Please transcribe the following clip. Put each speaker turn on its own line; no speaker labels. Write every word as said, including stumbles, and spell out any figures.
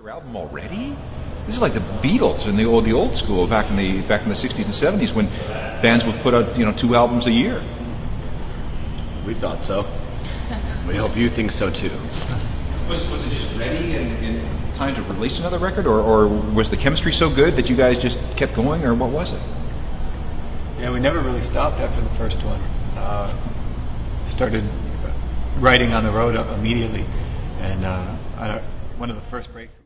Your album already? This is like the Beatles in the old the old school back in the back in the sixties and seventies when bands would put out you know two albums a year.
We thought so. We hope you think so too.
Was was it just ready and, and time to release another record, or, or was the chemistry so good that you guys just kept going, or what was it?
Yeah, we never really stopped after the first one. Uh, started writing on the road immediately, and uh, I don't, one of the first breaks.